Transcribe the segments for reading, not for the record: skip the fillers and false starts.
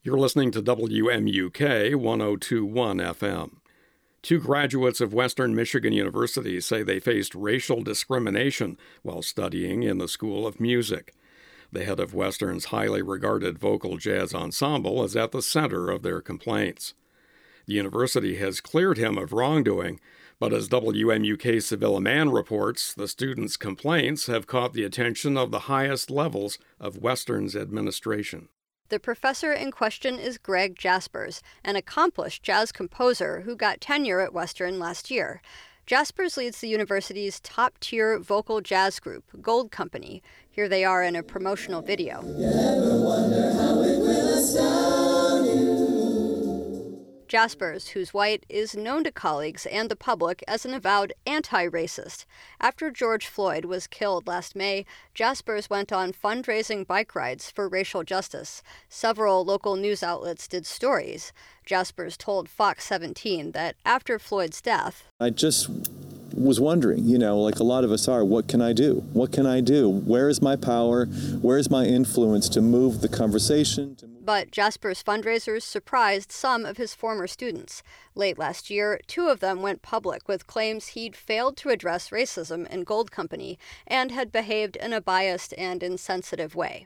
You're listening to WMUK 1021 FM. Two graduates of Western Michigan University say they faced racial discrimination while studying in the School of Music. The head of Western's highly regarded vocal jazz ensemble is at the center of their complaints. The university has cleared him of wrongdoing, but as WMUK Sevilla Man reports, the students' complaints have caught the attention of the highest levels of Western's administration. The professor in question is Greg Jaspers, an accomplished jazz composer who got tenure at Western last year. Jaspers leads the university's top-tier vocal jazz group, Gold Company. Here they are in a promotional video. Jaspers, who's white, is known to colleagues and the public as an avowed anti-racist. After George Floyd was killed last May, Jaspers went on fundraising bike rides for racial justice. Several local news outlets did stories. Jaspers told Fox 17 that after Floyd's death, I just was wondering, like a lot of us are, what can I do? What can I do? Where is my power? Where is my influence to move the conversation? But Jaspers' fundraisers surprised some of his former students. Late last year, two of them went public with claims he'd failed to address racism in Gold Company and had behaved in a biased and insensitive way.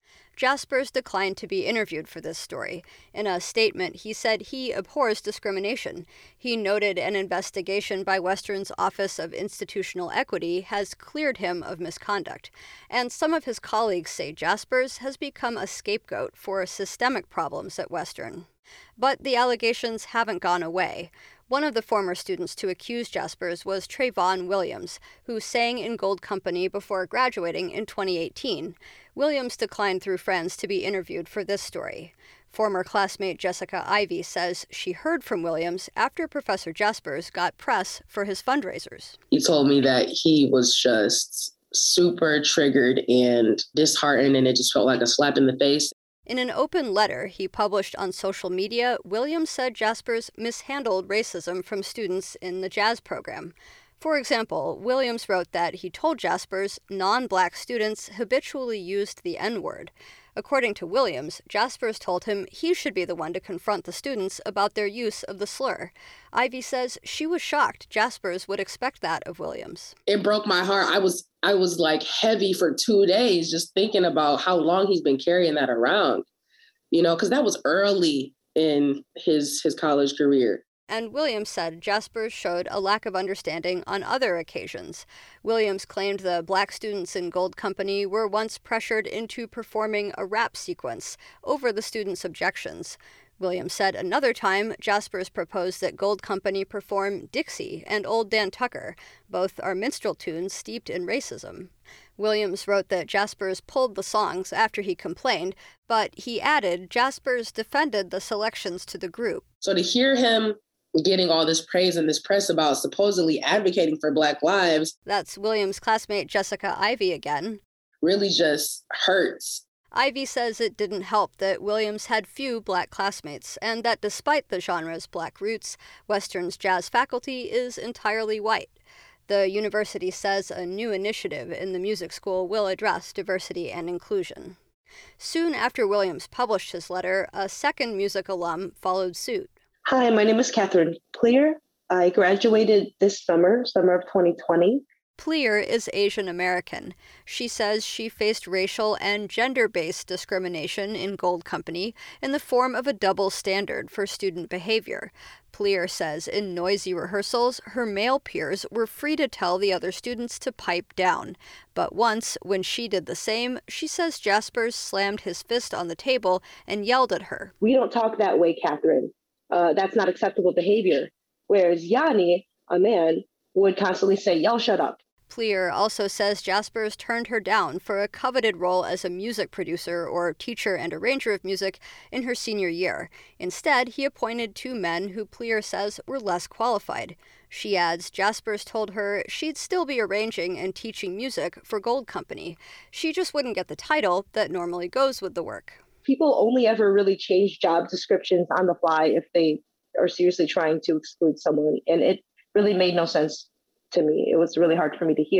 Jaspers declined to be interviewed for this story. In a statement, he said he abhors discrimination. He noted an investigation by Western's Office of Institutional Equity has cleared him of misconduct. And some of his colleagues say Jaspers has become a scapegoat for systemic problems at Western. But the allegations haven't gone away. One of the former students to accuse Jaspers was Trayvon Williams, who sang in Gold Company before graduating in 2018. Williams declined through friends to be interviewed for this story. Former classmate Jessica Ivey says she heard from Williams after Professor Jaspers got press for his fundraisers. He told me that he was just super triggered and disheartened, and it just felt like a slap in the face. In an open letter he published on social media, Williams said Jaspers mishandled racism from students in the jazz program. For example, Williams wrote that he told Jaspers non-black students habitually used the N-word. According to Williams, Jaspers told him he should be the one to confront the students about their use of the slur. Ivy says she was shocked Jaspers would expect that of Williams. It broke my heart. I was like heavy for 2 days just thinking about how long he's been carrying that around, because that was early in his college career. And Williams said Jaspers showed a lack of understanding on other occasions. Williams claimed the black students in Gold Company were once pressured into performing a rap sequence over the students' objections. Williams said another time Jaspers proposed that Gold Company perform Dixie and Old Dan Tucker. Both are minstrel tunes steeped in racism. Williams wrote that Jaspers pulled the songs after he complained, but he added Jaspers defended the selections to the group. So to hear him getting all this praise and this press about supposedly advocating for Black lives. That's Williams' classmate Jessica Ivey again. Really just hurts. Ivey says it didn't help that Williams had few black classmates, and that despite the genre's black roots, Western's jazz faculty is entirely white. The university says a new initiative in the music school will address diversity and inclusion. Soon after Williams published his letter, a second music alum followed suit. Hi, my name is Catherine Pleer. I graduated this summer of 2020. Pleer is Asian American. She says she faced racial and gender-based discrimination in Gold Company in the form of a double standard for student behavior. Pleer says in noisy rehearsals, her male peers were free to tell the other students to pipe down. But once, when she did the same, she says Jaspers slammed his fist on the table and yelled at her. We don't talk that way, Catherine. That's not acceptable behavior. Whereas Yanni, a man, would constantly say, "Y'all shut up." Pleer also says Jaspers turned her down for a coveted role as a music producer or teacher and arranger of music in her senior year. Instead, he appointed two men who Pleer says were less qualified. She adds Jaspers told her she'd still be arranging and teaching music for Gold Company. She just wouldn't get the title that normally goes with the work. People only ever really change job descriptions on the fly if they are seriously trying to exclude someone. And it really made no sense to me. It was really hard for me to hear.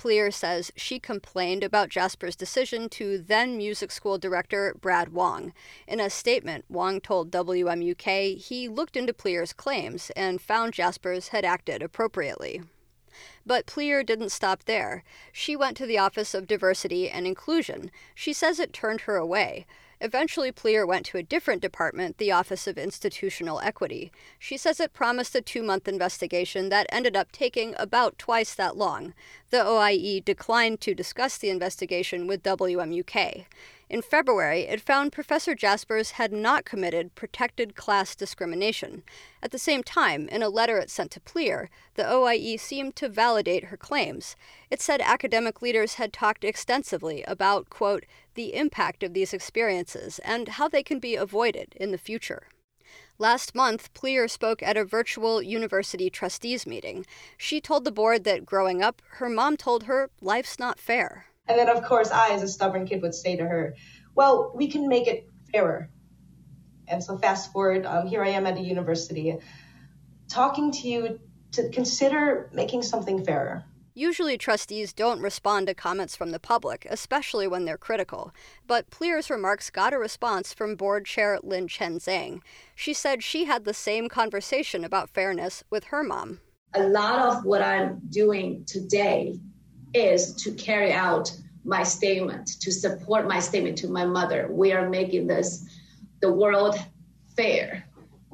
Plier says she complained about Jasper's decision to then music school director Brad Wong. In a statement, Wong told WMUK he looked into Plier's claims and found Jasper's had acted appropriately. But Plier didn't stop there. She went to the Office of Diversity and Inclusion. She says it turned her away. Eventually, Plier went to a different department, the Office of Institutional Equity. She says it promised a 2-month investigation that ended up taking about twice that long. The OIE declined to discuss the investigation with WMUK. In February, it found Professor Jaspers had not committed protected class discrimination. At the same time, in a letter it sent to Plier, the OIE seemed to validate her claims. It said academic leaders had talked extensively about, quote, the impact of these experiences and how they can be avoided in the future. Last month, Plier spoke at a virtual university trustees meeting. She told the board that growing up, her mom told her life's not fair. And then, of course, I, as a stubborn kid, would say to her, well, we can make it fairer. And so fast forward, here I am at a university talking to you to consider making something fairer. Usually trustees don't respond to comments from the public, especially when they're critical. But Plier's remarks got a response from board chair Lin Chen Zhang. She said she had the same conversation about fairness with her mom. A lot of what I'm doing today is to carry out my statement, to support my statement to my mother. We are making the world fair.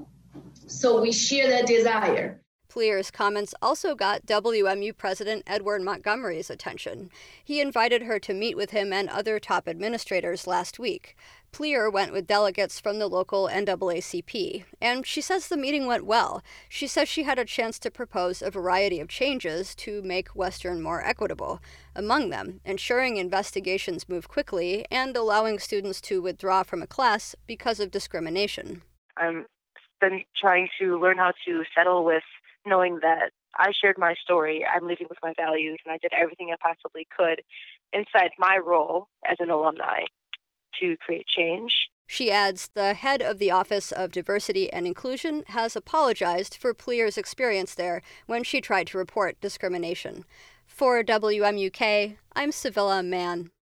So we share that desire. Plier's comments also got WMU President Edward Montgomery's attention. He invited her to meet with him and other top administrators last week. Plier went with delegates from the local NAACP, and she says the meeting went well. She says she had a chance to propose a variety of changes to make Western more equitable. Among them, ensuring investigations move quickly and allowing students to withdraw from a class because of discrimination. I've been trying to learn how to settle with knowing that I shared my story, I'm leading with my values, and I did everything I possibly could inside my role as an alumni to create change. She adds the head of the Office of Diversity and Inclusion has apologized for Plier's experience there when she tried to report discrimination. For WMUK, I'm Sevilla Mann.